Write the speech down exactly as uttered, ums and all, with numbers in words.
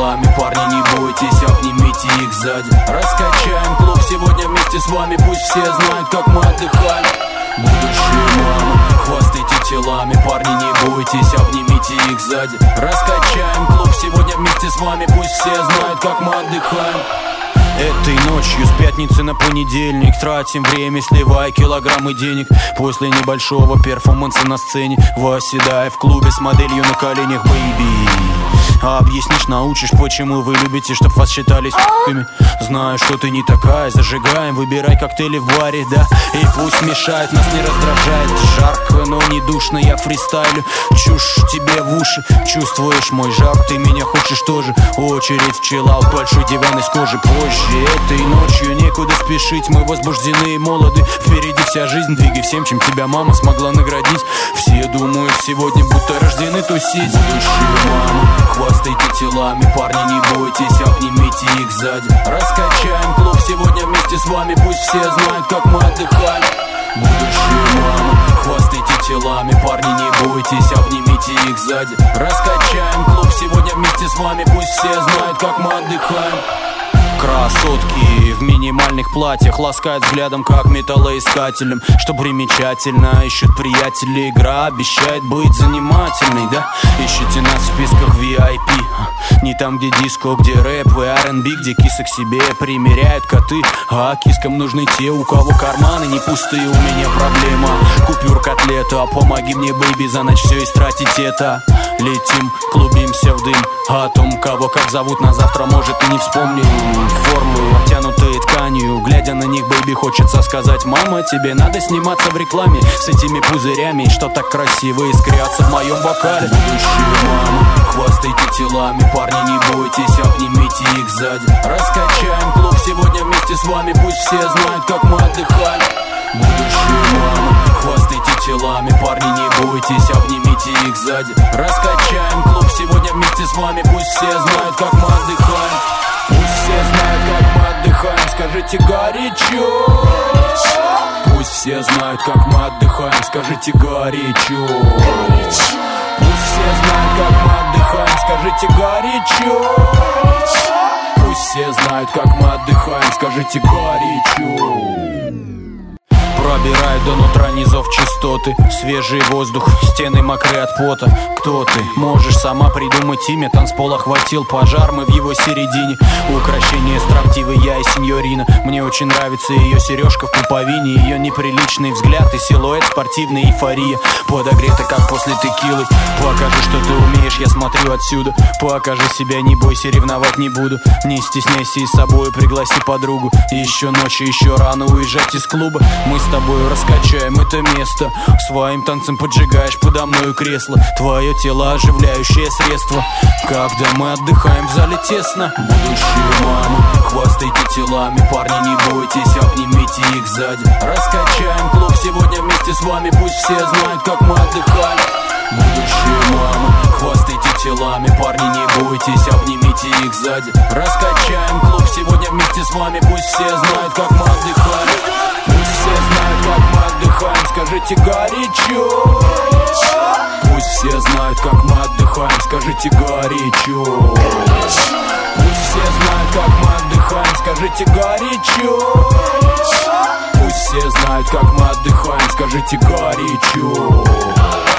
телами, парни, не бойтесь, обнимите их сзади. Раскачаем клуб сегодня вместе с вами, пусть все знают, как мы отдыхаем. Будущие мамы, хвастайте телами, парни, не бойтесь, обнимите их сзади. Раскачаем клуб сегодня вместе с вами, пусть все знают, как мы отдыхаем. Этой ночью с пятницы на понедельник тратим время, сливая килограммы денег. После небольшого перформанса на сцене, восседая в клубе с моделью на коленях, бэйби. А объяснишь, научишь, почему вы любите, чтоб вас считали с***ками. Знаю, что ты не такая, зажигаем, выбирай коктейли в баре, да. И пусть мешает, нас не раздражает. Жарко, но не душно, я фристайлю. Чушь тебе в уши, чувствуешь мой жар, ты меня хочешь тоже. Очередь в чиллаут, большой диван из кожи. Позже этой ночью некуда спешить, мы возбуждены и молоды. Впереди вся жизнь, двигай всем, чем тебя мама смогла наградить. Все думают сегодня, будто рождены тусить. Будущие мамы, хвастайте телами, парни, не бойтесь, обнимите их сзади. Раскачаем клуб сегодня вместе с вами, пусть все знают, как мы отдыхаем. Будущие мамы, хвастайте телами, парни, не бойтесь, обнимите их сзади. Раскачаем клуб сегодня вместе с вами, пусть все знают, как мы отдыхаем. Красотки в минимальных платьях ласкают взглядом, как металлоискателем. Что примечательно, ищут приятели. Игра обещает быть занимательной, да? Ищите нас в списках ви ай пи. Не там, где диско, где рэп и ар энд би, где кисы к себе примеряют коты. А кискам нужны те, у кого карманы не пустые. У меня проблема, купюр котлета. Помоги мне, бэйби, за ночь все истратить это. Летим, клубимся в дым. О том, кого как зовут, на завтра, может, и не вспомним. Формы, обтянутые тканью. Глядя на них, бэйби, хочется сказать: мама, тебе надо сниматься в рекламе с этими пузырями, что так красиво искрятся в моем бокале. Будущие мамы, хвастайте телами, парни, не бойтесь, обнимите их сзади. Раскачаем клуб сегодня вместе с вами, пусть все знают, как мы отдыхаем. Будущие мамы, хвастайте телами, парни, не бойтесь, обнимите их сзади. Раскачаем клуб сегодня вместе с вами, пусть все знают, как мы отдыхаем. Пусть все знают, как мы отдыхаем, скажите горячо. Пусть все знают, как мы отдыхаем, скажите горячо. Пусть все знают, как мы отдыхаем, скажите горячо. Пусть все знают, как мы отдыхаем, скажите горячо. Пробирает до нутра низов частоты, свежий воздух, стены мокрые от пота. Кто ты? Можешь сама придумать имя. Танцпол охватил пожар, мы в его середине. Украшение строптивой я и сеньорина. Мне очень нравится ее сережка в пуповине, ее неприличный взгляд и силуэт, спортивная эйфория. Подогрета, как после текилы. Покажи, что ты умеешь, я смотрю отсюда. Покажи себя, не бойся, ревновать не буду. Не стесняйся и с собой пригласи подругу. Еще ночью, еще рано уезжать из клуба. Мы с тобой раскачаем это место. Своим танцем поджигаешь подо мною кресло. Твое тело оживляющее средство. Когда мы отдыхаем в зале тесно. Будущие мамы, хвастайте телами, парни, не бойтесь, обнимите их сзади. Раскачаем клуб сегодня вместе с вами, пусть все знают, как мы отдыхаем. Будущие мамы, хвастайте телами, парни, не бойтесь, обнимите их сзади. Раскачаем клуб сегодня вместе с вами, пусть все знают, как мы отдыхаем. Пусть все знают, как мы отдыхаем, скажите горячо. Пусть все знают, как мы отдыхаем, скажите горячо. Пусть все знают, как мы отдыхаем, скажите горячо. Пусть все знают, как мы отдыхаем, скажите горячо.